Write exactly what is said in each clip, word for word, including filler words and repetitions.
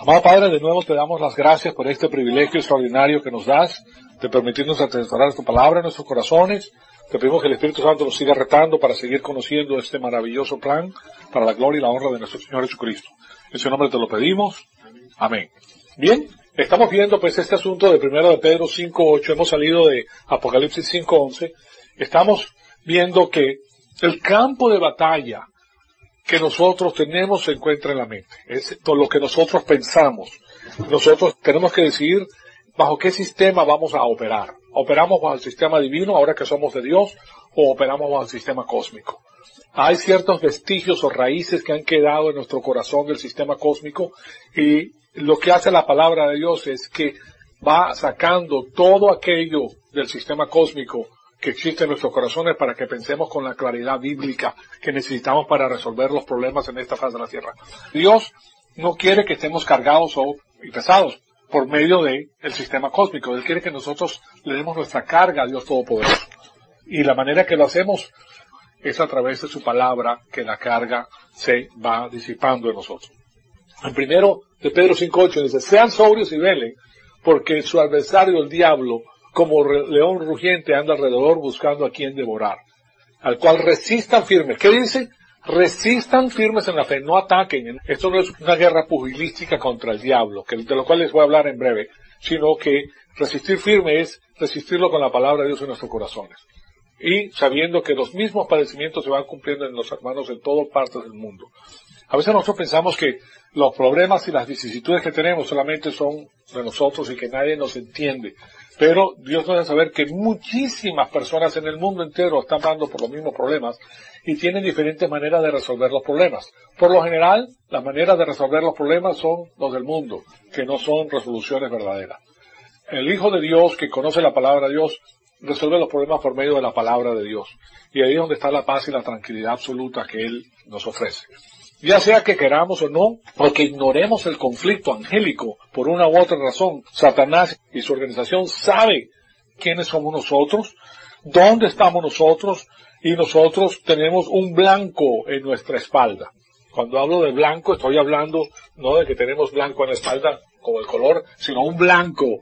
Amado Padre, de nuevo te damos las gracias por este privilegio extraordinario que nos das, de permitirnos atesorar tu palabra en nuestros corazones. Te pedimos que el Espíritu Santo nos siga retando para seguir conociendo este maravilloso plan para la gloria y la honra de nuestro Señor Jesucristo. En su nombre te lo pedimos. Amén. Bien, estamos viendo pues este asunto de primero de Pedro cinco ocho, hemos salido de Apocalipsis cinco once, estamos viendo que el campo de batalla que nosotros tenemos se encuentra en la mente. Es todo lo que nosotros pensamos. Nosotros tenemos que decidir bajo qué sistema vamos a operar. ¿Operamos bajo el sistema divino ahora que somos de Dios o operamos bajo el sistema cósmico? Hay ciertos vestigios o raíces que han quedado en nuestro corazón del sistema cósmico y lo que hace la palabra de Dios es que va sacando todo aquello del sistema cósmico que existe en nuestros corazones para que pensemos con la claridad bíblica que necesitamos para resolver los problemas en esta faz de la tierra. Dios no quiere que estemos cargados o y pesados por medio del sistema cósmico. Él quiere que nosotros le demos nuestra carga a Dios Todopoderoso. Y la manera que lo hacemos es a través de su palabra que la carga se va disipando en nosotros. En primero de Pedro cinco ocho dice, sean sobrios y velen, porque su adversario el diablo, como león rugiente, anda alrededor buscando a quien devorar, al cual resistan firmes. ¿Qué dice? Resistan firmes en la fe, no ataquen. Esto no es una guerra pugilística contra el diablo, que de lo cual les voy a hablar en breve, sino que resistir firme es resistirlo con la palabra de Dios en nuestros corazones. Y sabiendo que los mismos padecimientos se van cumpliendo en los hermanos en todas partes del mundo. A veces nosotros pensamos que los problemas y las vicisitudes que tenemos solamente son de nosotros y que nadie nos entiende. Pero Dios nos hace saber que muchísimas personas en el mundo entero están pasando por los mismos problemas y tienen diferentes maneras de resolver los problemas. Por lo general, las maneras de resolver los problemas son los del mundo, que no son resoluciones verdaderas. El Hijo de Dios, que conoce la palabra de Dios, resuelve los problemas por medio de la palabra de Dios. Y ahí es donde está la paz y la tranquilidad absoluta que Él nos ofrece. Ya sea que queramos o no, o que ignoremos el conflicto angélico por una u otra razón, Satanás y su organización sabe quiénes somos nosotros, dónde estamos nosotros, y nosotros tenemos un blanco en nuestra espalda. Cuando hablo de blanco, estoy hablando no de que tenemos blanco en la espalda como el color, sino un blanco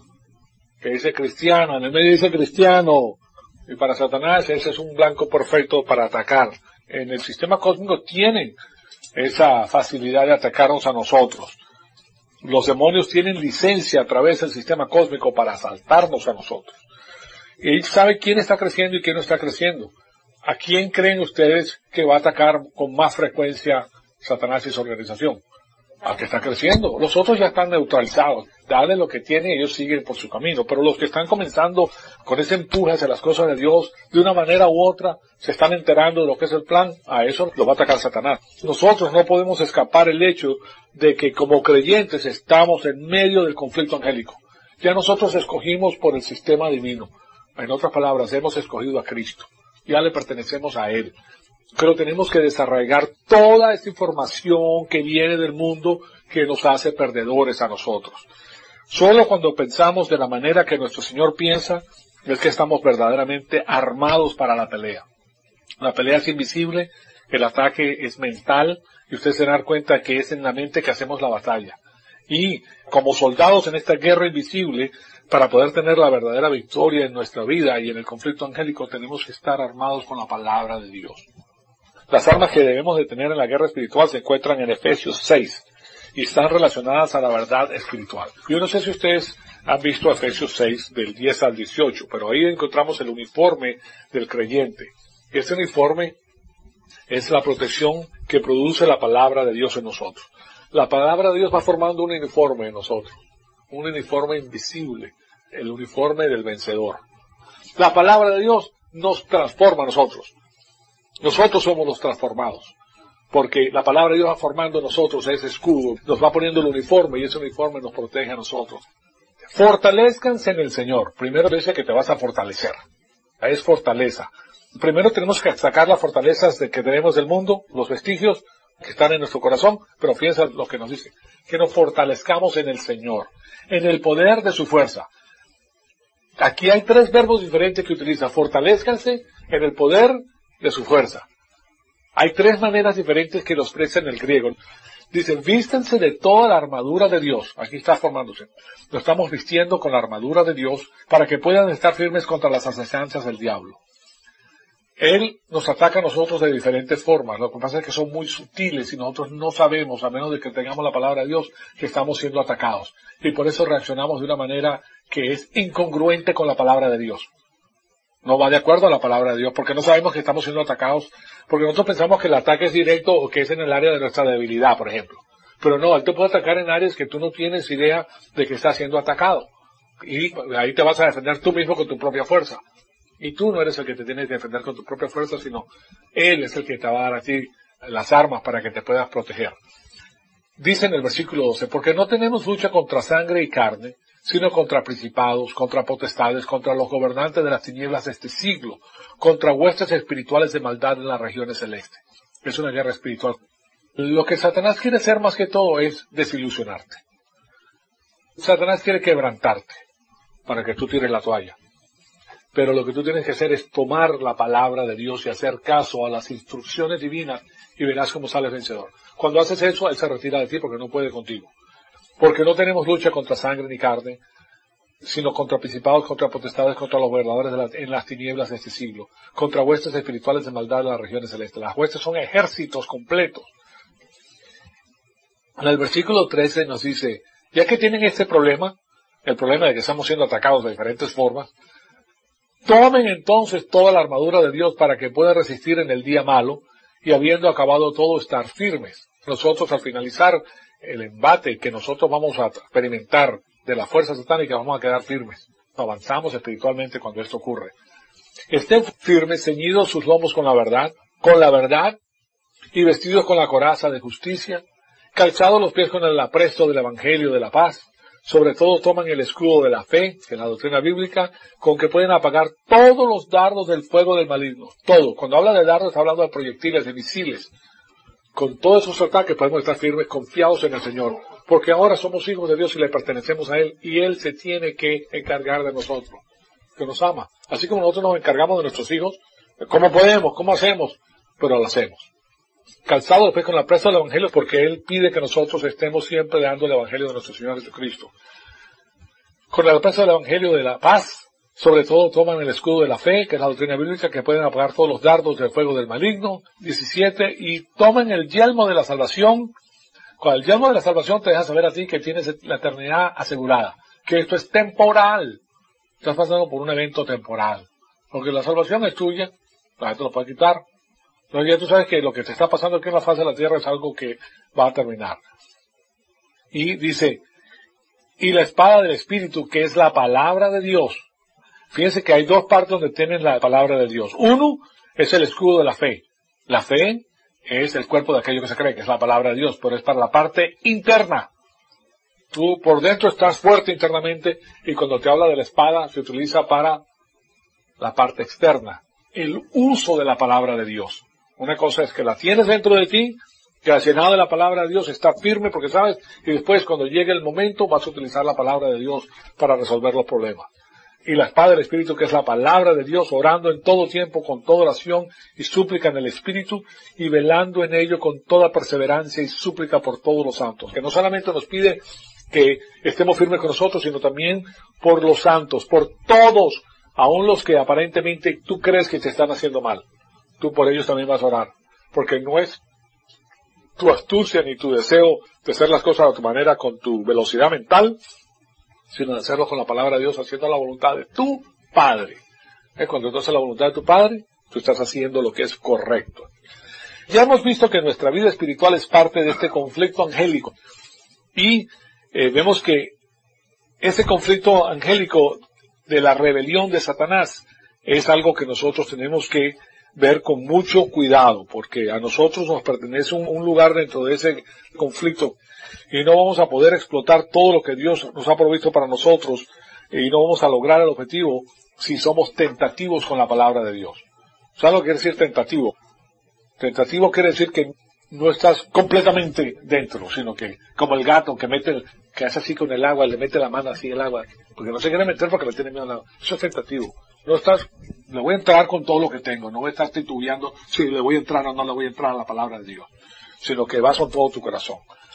que dice cristiano, en el medio dice cristiano, y para Satanás ese es un blanco perfecto para atacar. En el sistema cósmico tienen esa facilidad de atacarnos a nosotros. Los demonios tienen licencia a través del sistema cósmico para asaltarnos a nosotros. Y él sabe quién está creciendo y quién no está creciendo. ¿A quién creen ustedes que va a atacar con más frecuencia Satanás y su organización? Al que está creciendo. Los otros ya están neutralizados. Dale lo que tienen y ellos siguen por su camino. Pero los que están comenzando con ese empuje hacia las cosas de Dios, de una manera u otra, se están enterando de lo que es el plan, a eso lo va a atacar Satanás. Nosotros no podemos escapar el hecho de que como creyentes estamos en medio del conflicto angélico. Ya nosotros escogimos por el sistema divino. En otras palabras, hemos escogido a Cristo. Ya le pertenecemos a Él. Pero tenemos que desarraigar toda esta información que viene del mundo que nos hace perdedores a nosotros. Solo cuando pensamos de la manera que nuestro Señor piensa, es que estamos verdaderamente armados para la pelea. La pelea es invisible, el ataque es mental, y ustedes se dan cuenta que es en la mente que hacemos la batalla. Y como soldados en esta guerra invisible, para poder tener la verdadera victoria en nuestra vida y en el conflicto angélico, tenemos que estar armados con la palabra de Dios. Las armas que debemos de tener en la guerra espiritual se encuentran en Efesios seis y están relacionadas a la verdad espiritual. Yo no sé si ustedes han visto Efesios seis del diez al dieciocho, pero ahí encontramos el uniforme del creyente. Este uniforme es la protección que produce la palabra de Dios en nosotros. La palabra de Dios va formando un uniforme en nosotros, un uniforme invisible, el uniforme del vencedor. La palabra de Dios nos transforma a nosotros. Nosotros somos los transformados, porque la palabra de Dios va formando en nosotros ese escudo, nos va poniendo el uniforme y ese uniforme nos protege a nosotros. Fortalezcanse en el Señor. Primero dice que te vas a fortalecer. Es fortaleza. Primero tenemos que sacar las fortalezas de que tenemos del mundo, los vestigios que están en nuestro corazón, pero fíjense lo que nos dice, que nos fortalezcamos en el Señor, en el poder de su fuerza. Aquí hay tres verbos diferentes que utiliza. Fortalezcanse en el poder de su fuerza. Hay tres maneras diferentes que lo expresa en el griego. Dice, vístense de toda la armadura de Dios. Aquí está formándose. Lo estamos vistiendo con la armadura de Dios para que puedan estar firmes contra las asechanzas del diablo. Él nos ataca a nosotros de diferentes formas. Lo que pasa es que son muy sutiles y nosotros no sabemos, a menos de que tengamos la palabra de Dios, que estamos siendo atacados. Y por eso reaccionamos de una manera que es incongruente con la palabra de Dios. No va de acuerdo a la palabra de Dios, porque no sabemos que estamos siendo atacados, porque nosotros pensamos que el ataque es directo o que es en el área de nuestra debilidad, por ejemplo. Pero no, él te puede atacar en áreas que tú no tienes idea de que estás siendo atacado. Y ahí te vas a defender tú mismo con tu propia fuerza. Y tú no eres el que te tienes que defender con tu propia fuerza, sino Él es el que te va a dar a ti las armas para que te puedas proteger. Dice en el versículo doce, porque no tenemos lucha contra sangre y carne, sino contra principados, contra potestades, contra los gobernantes de las tinieblas de este siglo, contra huestes espirituales de maldad en las regiones celestes. Es una guerra espiritual. Lo que Satanás quiere hacer más que todo es desilusionarte. Satanás quiere quebrantarte para que tú tires la toalla. Pero lo que tú tienes que hacer es tomar la palabra de Dios y hacer caso a las instrucciones divinas y verás cómo sales vencedor. Cuando haces eso, Él se retira de ti porque no puede contigo. Porque no tenemos lucha contra sangre ni carne, sino contra principados, contra potestades, contra los gobernadores de la, en las tinieblas de este siglo, contra huestes espirituales de maldad en las regiones celestes. Las huestes son ejércitos completos. En el versículo trece nos dice, ya que tienen este problema, el problema de que estamos siendo atacados de diferentes formas, tomen entonces toda la armadura de Dios para que puedan resistir en el día malo y habiendo acabado todo estar firmes. Nosotros al finalizar el embate que nosotros vamos a experimentar de la fuerza satánica vamos a quedar firmes. Avanzamos espiritualmente cuando esto ocurre. Estén firmes, ceñidos sus lomos con la verdad, con la verdad y vestidos con la coraza de justicia, calzados los pies con el apresto del evangelio de la paz. Sobre todo toman el escudo de la fe, que es la doctrina bíblica, con que pueden apagar todos los dardos del fuego del maligno. Todo. Cuando habla de dardos, está hablando de proyectiles, de misiles. Con todos esos ataques podemos estar firmes, confiados en el Señor. Porque ahora somos hijos de Dios y le pertenecemos a Él. Y Él se tiene que encargar de nosotros. Que nos ama. Así como nosotros nos encargamos de nuestros hijos. ¿Cómo podemos? ¿Cómo hacemos? Pero lo hacemos. Calzado después con la presa del Evangelio, porque Él pide que nosotros estemos siempre dando el Evangelio de nuestro Señor Jesucristo. Con la presa del Evangelio de la paz, sobre todo toman el escudo de la fe, que es la doctrina bíblica, que pueden apagar todos los dardos del fuego del maligno. diecisiete, y tomen el yelmo de la salvación. Con el yelmo de la salvación te deja saber a ti que tienes la eternidad asegurada, que esto es temporal. Estás pasando por un evento temporal. Porque la salvación es tuya, la gente lo puede quitar. Entonces ya tú sabes que lo que te está pasando aquí en la faz de la tierra es algo que va a terminar. Y dice, y la espada del Espíritu, que es la palabra de Dios. Fíjense que hay dos partes donde tienen la palabra de Dios. Uno es el escudo de la fe. La fe es el cuerpo de aquello que se cree, que es la palabra de Dios, pero es para la parte interna. Tú por dentro estás fuerte internamente y cuando te habla de la espada se utiliza para la parte externa. El uso de la palabra de Dios. Una cosa es que la tienes dentro de ti, que has llenado de la palabra de Dios, está firme porque sabes, y después cuando llegue el momento vas a utilizar la palabra de Dios para resolver los problemas. Y la espada del Espíritu, que es la palabra de Dios, orando en todo tiempo con toda oración y súplica en el Espíritu, y velando en ello con toda perseverancia y súplica por todos los santos. Que no solamente nos pide que estemos firmes con nosotros, sino también por los santos, por todos, aun los que aparentemente tú crees que te están haciendo mal. Tú por ellos también vas a orar, porque no es tu astucia ni tu deseo de hacer las cosas a tu manera con tu velocidad mental, sino de hacerlo con la palabra de Dios, haciendo la voluntad de tu Padre. ¿Eh? Cuando tú haces la voluntad de tu Padre, tú estás haciendo lo que es correcto. Ya hemos visto que nuestra vida espiritual es parte de este conflicto angélico, y eh, vemos que ese conflicto angélico de la rebelión de Satanás es algo que nosotros tenemos que ver con mucho cuidado, porque a nosotros nos pertenece un, un lugar dentro de ese conflicto y no vamos a poder explotar todo lo que Dios nos ha provisto para nosotros y no vamos a lograr el objetivo si somos tentativos con la palabra de Dios. ¿Sabes lo que quiere decir tentativo? Tentativo quiere decir que no estás completamente dentro, sino que como el gato que mete, el, que hace así con el agua, le mete la mano así en el agua, porque no se quiere meter porque le tiene miedo al agua. Eso es tentativo. No estás, le voy a entrar con todo lo que tengo, no voy a estar titubeando si le voy a entrar o no le voy a entrar a la palabra de Dios, sino que vas con todo tu corazón.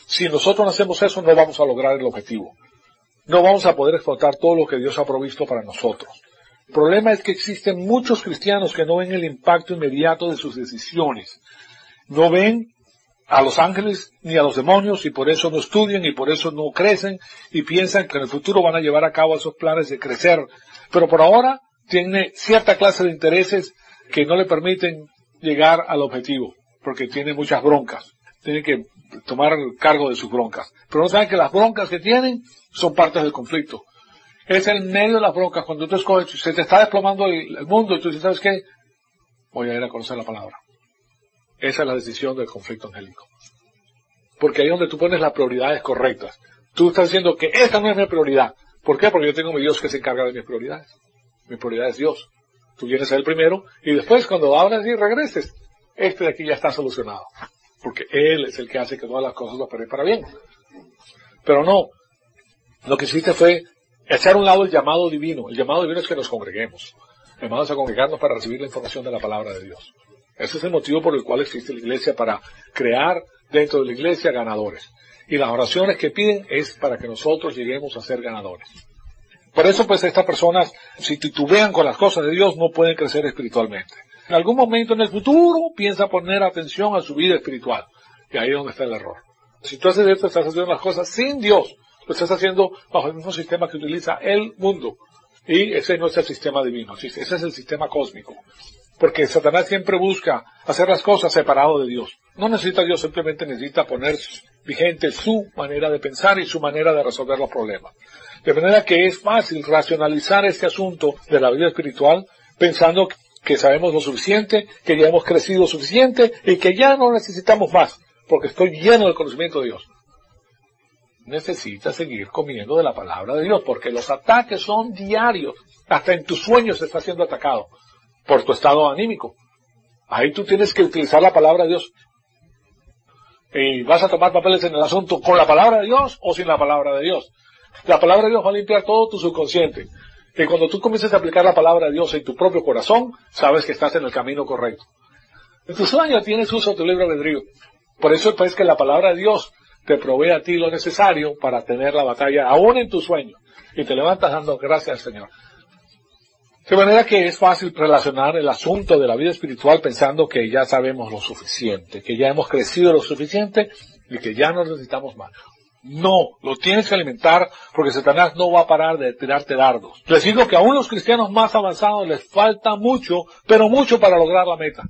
Si nosotros no hacemos eso, no vamos a lograr el objetivo. No vamos a poder explotar todo lo que Dios ha provisto para nosotros. El problema es que existen muchos cristianos que no ven el impacto inmediato de sus decisiones. No ven a los ángeles ni a los demonios y por eso no estudian y por eso no crecen y piensan que en el futuro van a llevar a cabo esos planes de crecer. Pero por ahora tiene cierta clase de intereses que no le permiten llegar al objetivo porque tiene muchas broncas. Tienen que tomar cargo de sus broncas. Pero no saben que las broncas que tienen son partes del conflicto. Es en medio de las broncas cuando tú escoges, se te está desplomando el, el mundo y tú dices, ¿sabes qué? Voy a ir a conocer la palabra. Esa es la decisión del conflicto angélico. Porque ahí es donde tú pones las prioridades correctas. Tú estás diciendo que esta no es mi prioridad. ¿Por qué? Porque yo tengo a mi Dios que se encarga de mis prioridades. Mi prioridad es Dios. Tú vienes a Él primero y después cuando hablas y regreses, este de aquí ya está solucionado. Porque Él es el que hace que todas las cosas operen para bien. Pero no. Lo que hiciste fue echar a un lado el llamado divino. El llamado divino es que nos congreguemos. El llamado es a congregarnos para recibir la información de la palabra de Dios. Ese es el motivo por el cual existe la iglesia, para crear dentro de la iglesia ganadores. Y las oraciones que piden es para que nosotros lleguemos a ser ganadores. Por eso pues estas personas, si titubean con las cosas de Dios, no pueden crecer espiritualmente. En algún momento en el futuro piensa poner atención a su vida espiritual. Y ahí es donde está el error. Si tú haces esto, estás haciendo las cosas sin Dios. Lo estás haciendo bajo el mismo sistema que utiliza el mundo. Y ese no es el sistema divino, ese es el sistema cósmico. Porque Satanás siempre busca hacer las cosas separado de Dios. No necesita Dios, simplemente necesita poner vigente su manera de pensar y su manera de resolver los problemas. De manera que es fácil racionalizar este asunto de la vida espiritual pensando que sabemos lo suficiente, que ya hemos crecido suficiente y que ya no necesitamos más, porque estoy lleno del conocimiento de Dios. Necesitas seguir comiendo de la palabra de Dios, porque los ataques son diarios. Hasta en tus sueños se está siendo atacado por tu estado anímico. Ahí tú tienes que utilizar la palabra de Dios. Y vas a tomar papeles en el asunto con la palabra de Dios o sin la palabra de Dios. La palabra de Dios va a limpiar todo tu subconsciente. Y cuando tú comiences a aplicar la palabra de Dios en tu propio corazón, sabes que estás en el camino correcto. En tu sueño tienes uso de tu libre albedrío. Por eso es que la palabra de Dios te provee a ti lo necesario para tener la batalla aún en tu sueño. Y te levantas dando gracias al Señor. De manera que es fácil relacionar el asunto de la vida espiritual pensando que ya sabemos lo suficiente, que ya hemos crecido lo suficiente y que ya no necesitamos más. No, lo tienes que alimentar porque Satanás no va a parar de tirarte dardos. Les digo que aún los cristianos más avanzados les falta mucho, pero mucho para lograr la meta.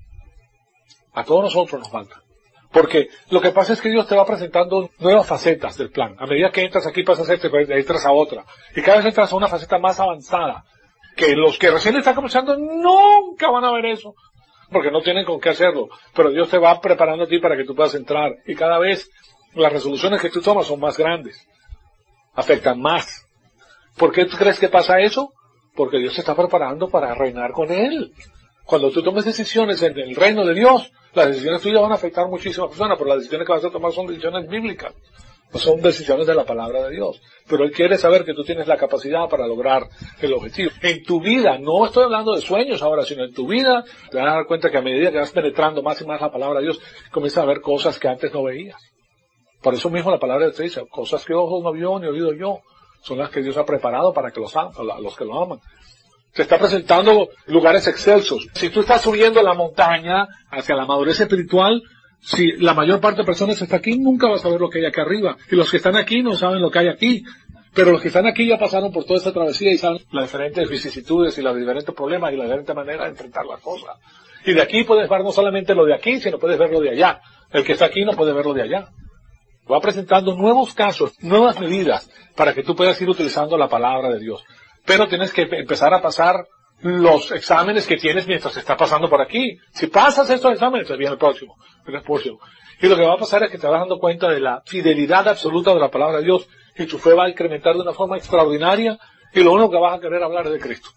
A todos nosotros nos falta. Porque lo que pasa es que Dios te va presentando nuevas facetas del plan. A medida que entras aquí pasas a esta y entras a otra. Y cada vez entras a una faceta más avanzada. Que los que recién están comenzando nunca van a ver eso, porque no tienen con qué hacerlo, pero Dios te va preparando a ti para que tú puedas entrar, y cada vez las resoluciones que tú tomas son más grandes, afectan más. ¿Por qué tú crees que pasa eso? Porque Dios te está preparando para reinar con Él. Cuando tú tomes decisiones en el reino de Dios, las decisiones tuyas van a afectar a muchísimas personas, pero las decisiones que vas a tomar son decisiones bíblicas. No son decisiones de la palabra de Dios. Pero Él quiere saber que tú tienes la capacidad para lograr el objetivo. En tu vida, no estoy hablando de sueños ahora, sino en tu vida, te vas a dar cuenta que a medida que vas penetrando más y más la palabra de Dios, comienzas a ver cosas que antes no veías. Por eso mismo la palabra de Dios dice, cosas que ojos no vio ni oído yo, son las que Dios ha preparado para que los, los que lo aman. Te está presentando lugares excelsos. Si tú estás subiendo la montaña hacia la madurez espiritual, si la mayor parte de personas está aquí, nunca vas a ver lo que hay acá arriba. Y los que están aquí no saben lo que hay aquí. Pero los que están aquí ya pasaron por toda esta travesía y saben las diferentes vicisitudes y los diferentes problemas y la diferente manera de enfrentar las cosas. Y de aquí puedes ver no solamente lo de aquí, sino puedes ver lo de allá. El que está aquí no puede ver lo de allá. Va presentando nuevos casos, nuevas medidas, para que tú puedas ir utilizando la palabra de Dios. Pero tienes que empezar a pasar los exámenes que tienes mientras estás pasando por aquí. Si pasas estos exámenes, te viene el próximo, viene el próximo. Y lo que va a pasar es que te vas dando cuenta de la fidelidad absoluta de la palabra de Dios, y tu fe va a incrementar de una forma extraordinaria, y lo único que vas a querer hablar es de Cristo.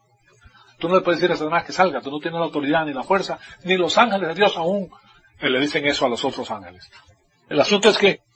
Tú no le puedes decir a Satanás que salga, tú no tienes la autoridad, ni la fuerza, ni los ángeles de Dios aún le dicen eso a los otros ángeles. El asunto es que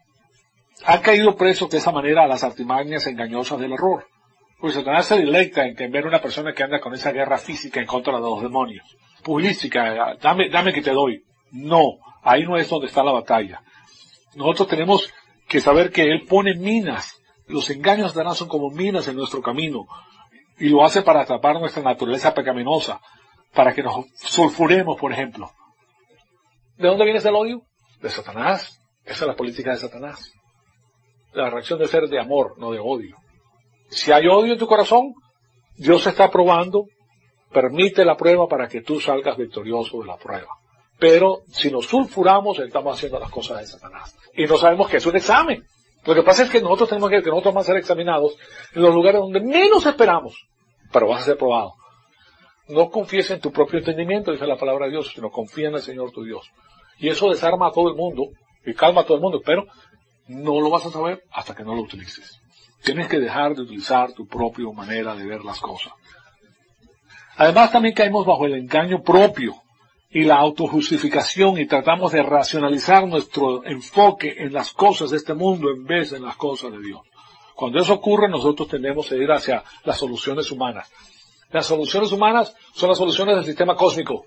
han caído presos de esa manera a las artimañas engañosas del error. Pues Satanás se deleita en ver una persona que anda con esa guerra física en contra de los demonios. Pugilística, dame, dame que te doy. No, ahí no es donde está la batalla. Nosotros tenemos que saber que Él pone minas. Los engaños de Satanás son como minas en nuestro camino. Y lo hace para atrapar nuestra naturaleza pecaminosa, para que nos sulfuremos, por ejemplo. ¿De dónde viene ese odio? De Satanás. Esa es la política de Satanás. La reacción debe ser de amor, no de odio. Si hay odio en tu corazón, Dios está probando, permite la prueba para que tú salgas victorioso de la prueba. Pero si nos sulfuramos, estamos haciendo las cosas de Satanás. Y no sabemos que es un examen. Lo que pasa es que nosotros tenemos que ver que nosotros vamos a ser examinados en los lugares donde menos esperamos, pero vas a ser probado. No confíes en tu propio entendimiento, dice la palabra de Dios, sino confía en el Señor tu Dios. Y eso desarma a todo el mundo y calma a todo el mundo, pero no lo vas a saber hasta que no lo utilices. Tienes que dejar de utilizar tu propia manera de ver las cosas. Además, también caemos bajo el engaño propio y la autojustificación y tratamos de racionalizar nuestro enfoque en las cosas de este mundo en vez de en las cosas de Dios. Cuando eso ocurre, nosotros tendemos a ir hacia las soluciones humanas. Las soluciones humanas son las soluciones del sistema cósmico.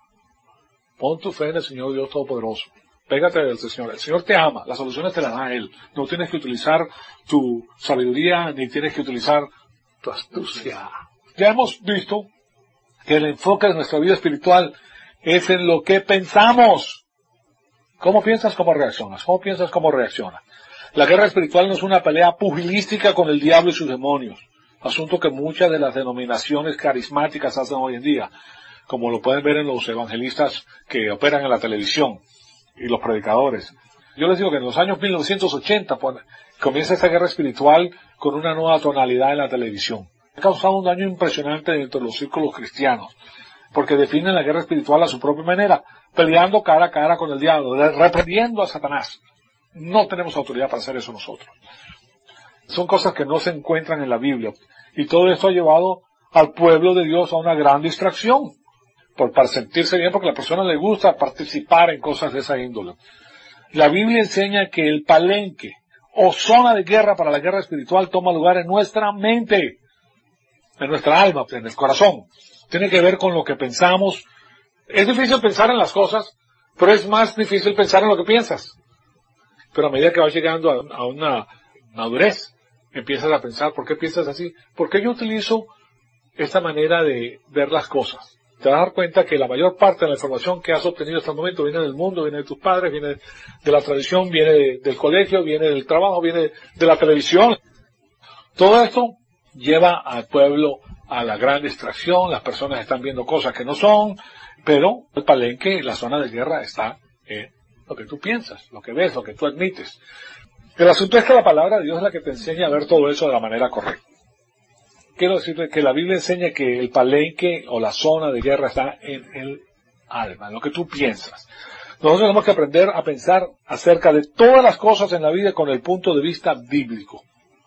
Pon tu fe en el Señor Dios Todopoderoso. Pégate del Señor. El Señor te ama. Las soluciones te las da Él. No tienes que utilizar tu sabiduría ni tienes que utilizar tu astucia. Ya hemos visto que el enfoque de nuestra vida espiritual es en lo que pensamos. ¿Cómo piensas? ¿Cómo reaccionas? ¿Cómo piensas? ¿Cómo reaccionas? La guerra espiritual no es una pelea pugilística con el diablo y sus demonios. Asunto que muchas de las denominaciones carismáticas hacen hoy en día, como lo pueden ver en los evangelistas que operan en la televisión y los predicadores. Yo les digo que en los años mil novecientos ochenta pues, comienza esta guerra espiritual con una nueva tonalidad en la televisión. Ha causado un daño impresionante dentro de los círculos cristianos, porque definen la guerra espiritual a su propia manera, peleando cara a cara con el diablo, reprendiendo a Satanás. No tenemos autoridad para hacer eso nosotros. Son cosas que no se encuentran en la Biblia. Y todo esto ha llevado al pueblo de Dios a una gran distracción, por para sentirse bien, porque a la persona le gusta participar en cosas de esa índole. La Biblia enseña que el palenque o zona de guerra para la guerra espiritual toma lugar en nuestra mente, en nuestra alma, en el corazón. Tiene que ver con lo que pensamos. Es difícil pensar en las cosas, pero es más difícil pensar en lo que piensas. Pero a medida que vas llegando a, a una madurez, empiezas a pensar, ¿por qué piensas así? ¿Por qué yo utilizo esta manera de ver las cosas? Te vas a dar cuenta que la mayor parte de la información que has obtenido hasta el momento viene del mundo, viene de tus padres, viene de la tradición, viene de, del colegio, viene del trabajo, viene de la televisión. Todo esto lleva al pueblo a la gran distracción, las personas están viendo cosas que no son, pero el palenque, la zona de guerra está en lo que tú piensas, lo que ves, lo que tú admites. El asunto es que la palabra de Dios es la que te enseña a ver todo eso de la manera correcta. Quiero decirte que la Biblia enseña que el palenque o la zona de guerra está en el alma, en lo que tú piensas. Nosotros tenemos que aprender a pensar acerca de todas las cosas en la vida con el punto de vista bíblico.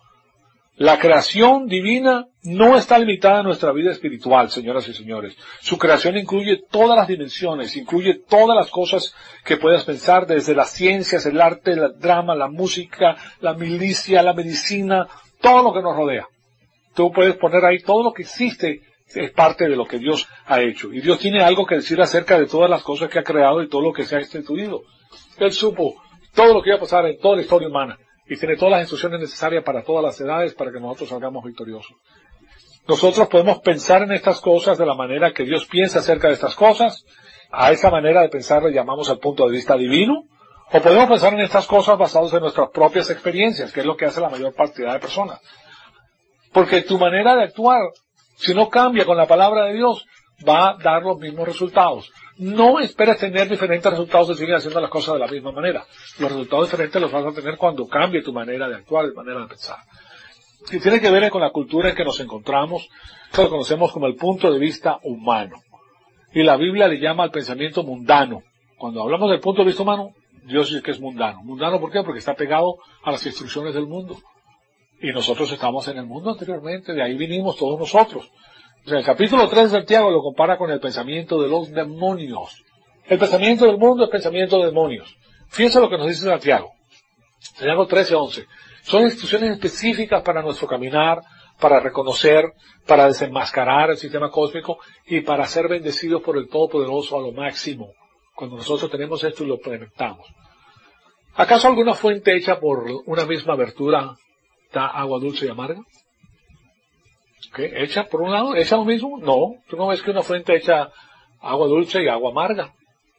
La creación divina no está limitada a nuestra vida espiritual, señoras y señores. Su creación incluye todas las dimensiones, incluye todas las cosas que puedas pensar, desde las ciencias, el arte, el drama, la música, la milicia, la medicina, todo lo que nos rodea. Tú puedes poner ahí todo lo que existe, es parte de lo que Dios ha hecho. Y Dios tiene algo que decir acerca de todas las cosas que ha creado y todo lo que se ha instituido. Él supo todo lo que iba a pasar en toda la historia humana. Y tiene todas las instrucciones necesarias para todas las edades para que nosotros salgamos victoriosos. Nosotros podemos pensar en estas cosas de la manera que Dios piensa acerca de estas cosas. A esa manera de pensar le llamamos al punto de vista divino. O podemos pensar en estas cosas basados en nuestras propias experiencias, que es lo que hace la mayor cantidad de personas. Porque tu manera de actuar, si no cambia con la palabra de Dios, va a dar los mismos resultados. No esperes tener diferentes resultados de seguir haciendo las cosas de la misma manera. Los resultados diferentes los vas a tener cuando cambie tu manera de actuar y manera de pensar. Y tiene que ver con la cultura en que nos encontramos. Eso lo conocemos como el punto de vista humano. Y la Biblia le llama al pensamiento mundano. Cuando hablamos del punto de vista humano, Dios dice que es mundano. ¿Mundano por qué? Porque está pegado a las instrucciones del mundo. Y nosotros estamos en el mundo anteriormente, de ahí vinimos todos nosotros. O sea, el capítulo tres de Santiago lo compara con el pensamiento de los demonios. El pensamiento del mundo es pensamiento de demonios. Fíjense lo que nos dice Santiago. Santiago trece, once. Son instrucciones específicas para nuestro caminar, para reconocer, para desenmascarar el sistema cósmico y para ser bendecidos por el Todopoderoso a lo máximo. Cuando nosotros tenemos esto y lo implementamos. ¿Acaso alguna fuente hecha por una misma abertura da agua dulce y amarga? ¿Qué? ¿Hecha por un lado? ¿Hecha lo mismo? No, tú no ves que una fuente echa agua dulce y agua amarga.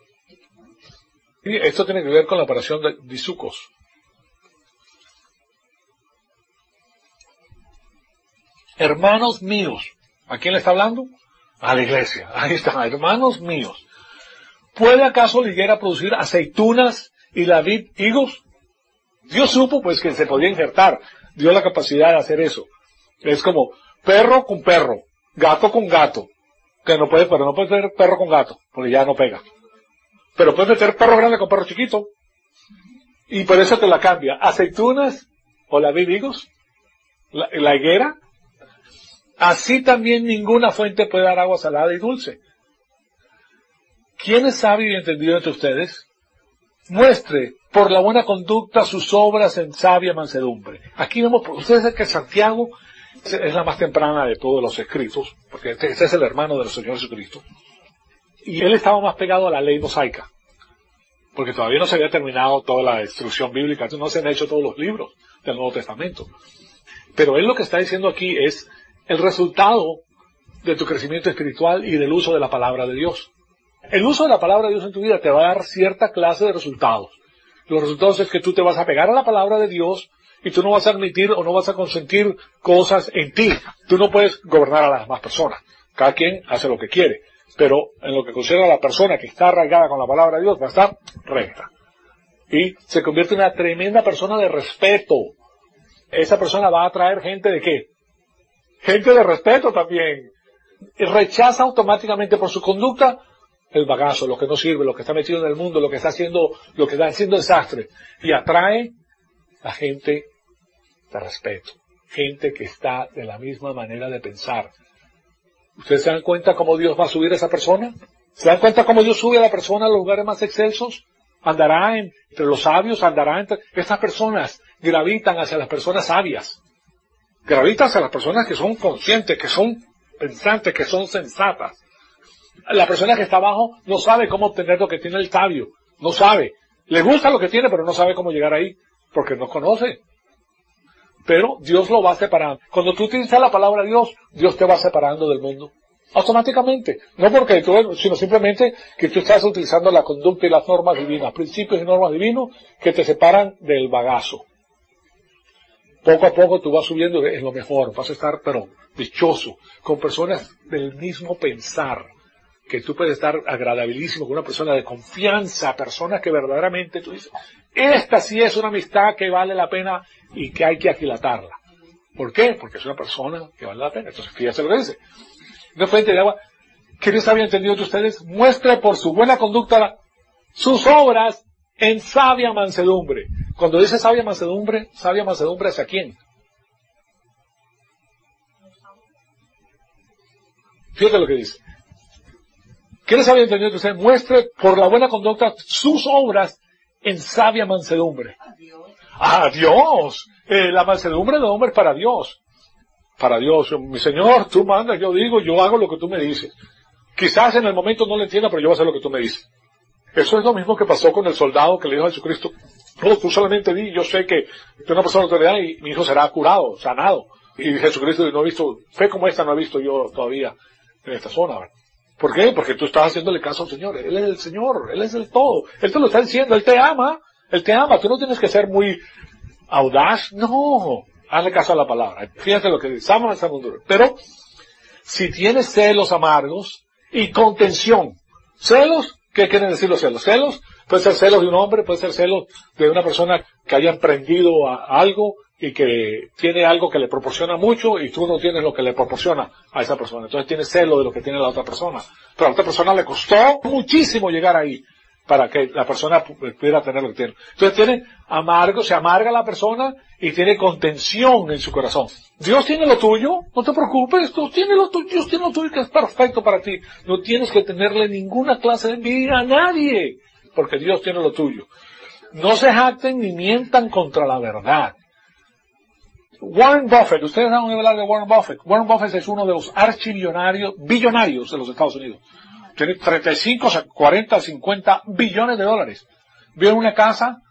Y esto tiene que ver con la operación de disucos. Hermanos míos, ¿a quién le está hablando? A la iglesia. Ahí está, hermanos míos. ¿Puede acaso la higuera producir aceitunas y la vid higos? Dios supo pues que se podía injertar, dio la capacidad de hacer eso. Es como perro con perro, gato con gato, que no puede, pero no puede tener perro con gato, porque ya no pega. Pero puede meter perro grande con perro chiquito, y por eso te la cambia. Aceitunas o la vid higos, la, la higuera. Así también ninguna fuente puede dar agua salada y dulce. ¿Quién es sabio y entendido entre ustedes? Muestre por la buena conducta sus obras en sabia mansedumbre. Aquí vemos, ustedes saben que Santiago es la más temprana de todos los escritos, porque este, este es el hermano del Señor Jesucristo. Y él estaba más pegado a la ley mosaica, porque todavía no se había terminado toda la instrucción bíblica, entonces no se han hecho todos los libros del Nuevo Testamento. Pero él lo que está diciendo aquí es el resultado de tu crecimiento espiritual y del uso de la palabra de Dios. El uso de la palabra de Dios en tu vida te va a dar cierta clase de resultados. Los resultados es que tú te vas a pegar a la palabra de Dios y tú no vas a admitir o no vas a consentir cosas en ti. Tú no puedes gobernar a las demás personas. Cada quien hace lo que quiere. Pero en lo que considera a la persona que está arraigada con la palabra de Dios va a estar recta. Y se convierte en una tremenda persona de respeto. Esa persona va a atraer gente de ¿qué? Gente de respeto también. Y rechaza automáticamente por su conducta el bagazo, lo que no sirve, lo que está metido en el mundo, lo que está haciendo, lo que está haciendo desastre. Y atrae a gente de respeto. Gente que está de la misma manera de pensar. ¿Ustedes se dan cuenta cómo Dios va a subir a esa persona? ¿Se dan cuenta cómo Dios sube a la persona a los lugares más excelsos? Andará entre los sabios, andará entre... Estas personas gravitan hacia las personas sabias. Gravitan hacia las personas que son conscientes, que son pensantes, que son sensatas. La persona que está abajo no sabe cómo obtener lo que tiene el sabio. No sabe. Le gusta lo que tiene, pero no sabe cómo llegar ahí, porque no conoce. Pero Dios lo va separando. Cuando tú utilizas la palabra de Dios, Dios te va separando del mundo. Automáticamente. No porque tú, sino simplemente que tú estás utilizando la conducta y las normas divinas, principios y normas divinos que te separan del bagazo. Poco a poco tú vas subiendo en lo mejor, vas a estar, pero dichoso, con personas del mismo pensar, que tú puedes estar agradabilísimo con una persona de confianza, personas que verdaderamente tú dices, esta sí es una amistad que vale la pena y que hay que aquilatarla. ¿Por qué? Porque es una persona que vale la pena. Entonces, fíjense lo que dice. Una fuente de agua, que Dios había entendido de ustedes, muestre por su buena conducta sus obras en sabia mansedumbre. Cuando dice sabia mansedumbre, sabia mansedumbre ¿hacia quién? Fíjate lo que dice. ¿Quién les había entendido que usted muestre por la buena conducta sus obras en sabia mansedumbre? A Dios. ¡Ah, Dios! Eh, la mansedumbre del hombre es para Dios. Para Dios. Mi Señor, tú mandas, yo digo, yo hago lo que tú me dices. Quizás en el momento no lo entienda, pero yo voy a hacer lo que tú me dices. Eso es lo mismo que pasó con el soldado que le dijo a Jesucristo, no, tú solamente di, yo sé que tú una persona de autoridad y mi hijo será curado, sanado. Y Jesucristo no ha visto, fe como esta no he visto yo todavía en esta zona, ¿verdad? ¿Por qué? Porque tú estás haciéndole caso al Señor. Él es el Señor, Él es el todo. Él te lo está diciendo, Él te ama, Él te ama. Tú no tienes que ser muy audaz, no. Hazle caso a la palabra. Fíjate lo que dice, ama esa mundur. Pero, si tienes celos amargos y contención, celos, ¿qué quieren decir los celos? Celos, puede ser celos de un hombre, puede ser celos de una persona que haya emprendido a algo y que tiene algo que le proporciona mucho y tú no tienes lo que le proporciona a esa persona. Entonces tienes celo de lo que tiene la otra persona. Pero a la otra persona le costó muchísimo llegar ahí para que la persona pudiera tener lo que tiene. Entonces tiene amargo, se amarga la persona y tiene contención en su corazón. Dios tiene lo tuyo, no te preocupes, Dios tiene lo tuyo, Dios tiene lo tuyo que es perfecto para ti. No tienes que tenerle ninguna clase de envidia a nadie, porque Dios tiene lo tuyo. No se jacten ni mientan contra la verdad. Warren Buffett, ustedes han oído hablar de Warren Buffett. Warren Buffett es uno de los archimillonarios, billonarios de los Estados Unidos. Tiene treinta y cinco, cuarenta, cincuenta billones de dólares. Vive en una casa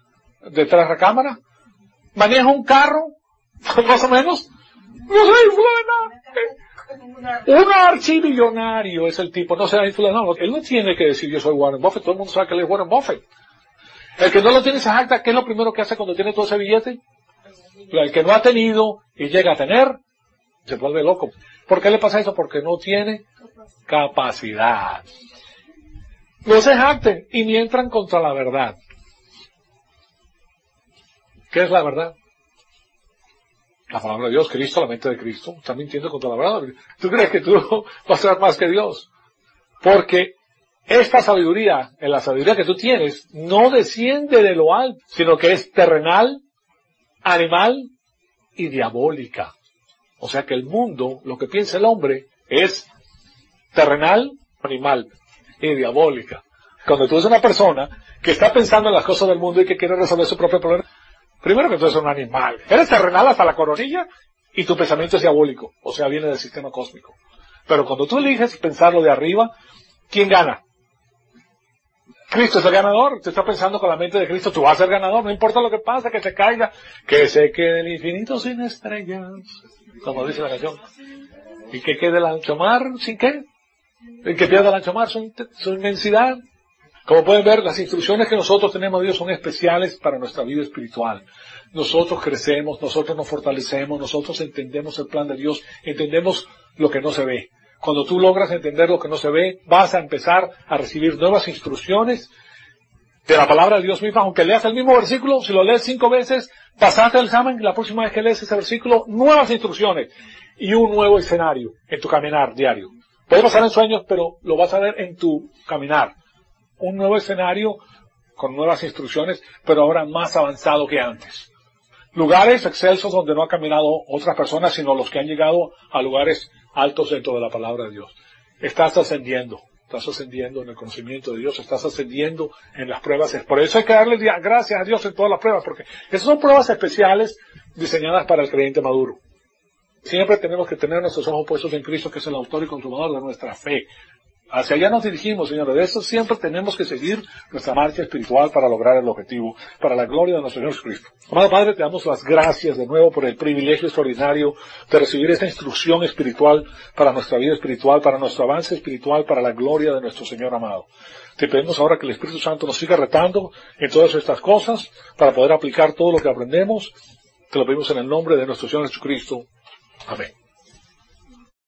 de tres recámaras, maneja un carro, más o menos, no sé, fulana. Un archimillonario es el tipo, no sé, fulana, no, él no tiene que decir yo soy Warren Buffett, todo el mundo sabe que él es Warren Buffett. El que no lo tiene esa acta, ¿qué es lo primero que hace cuando tiene todo ese billete? El que no ha tenido y llega a tener, se vuelve loco. ¿Por qué le pasa eso? Porque no tiene capacidad. No se jacten y ni entran contra la verdad. ¿Qué es la verdad? La palabra de Dios, Cristo, la mente de Cristo. Están mintiendo contra la verdad. ¿Tú crees que tú vas a ser más que Dios? Porque esta sabiduría, en la sabiduría que tú tienes, no desciende de lo alto, sino que es terrenal, animal y diabólica. O sea que el mundo, lo que piensa el hombre, es terrenal, animal y diabólica. Cuando tú eres una persona que está pensando en las cosas del mundo y que quiere resolver su propio problema, primero que tú eres un animal. Eres terrenal hasta la coronilla y tu pensamiento es diabólico. O sea, viene del sistema cósmico. Pero cuando tú eliges pensarlo de arriba, ¿quién gana? Cristo es el ganador. Tú estás pensando con la mente de Cristo, tú vas a ser ganador. No importa lo que pase, que se caiga, que se quede el infinito sin estrellas, como dice la canción. Y que quede el ancho mar sin qué. Y que pierda el ancho mar su, su inmensidad. Como pueden ver, las instrucciones que nosotros tenemos de Dios son especiales para nuestra vida espiritual. Nosotros crecemos, nosotros nos fortalecemos, nosotros entendemos el plan de Dios, entendemos lo que no se ve. Cuando tú logras entender lo que no se ve, vas a empezar a recibir nuevas instrucciones de la palabra de Dios misma. Aunque leas el mismo versículo, si lo lees cinco veces, pasaste el examen, la próxima vez que lees ese versículo, nuevas instrucciones y un nuevo escenario en tu caminar diario. Puede pasar en sueños, pero lo vas a ver en tu caminar. Un nuevo escenario con nuevas instrucciones, pero ahora más avanzado que antes. Lugares excelsos donde no han caminado otras personas, sino los que han llegado a lugares altos dentro de la palabra de Dios. Estás ascendiendo, estás ascendiendo en el conocimiento de Dios, estás ascendiendo en las pruebas. Por eso hay que darle gracias a Dios en todas las pruebas, porque esas son pruebas especiales diseñadas para el creyente maduro. Siempre tenemos que tener nuestros ojos puestos en Cristo, que es el autor y consumador de nuestra fe. Hacia allá nos dirigimos, señores. De eso siempre tenemos que seguir nuestra marcha espiritual para lograr el objetivo, para la gloria de nuestro Señor Jesucristo. Amado Padre, te damos las gracias de nuevo por el privilegio extraordinario de recibir esta instrucción espiritual para nuestra vida espiritual, para nuestro avance espiritual, para la gloria de nuestro Señor amado. Te pedimos ahora que el Espíritu Santo nos siga retando en todas estas cosas para poder aplicar todo lo que aprendemos. Te lo pedimos en el nombre de nuestro Señor Jesucristo. Amén.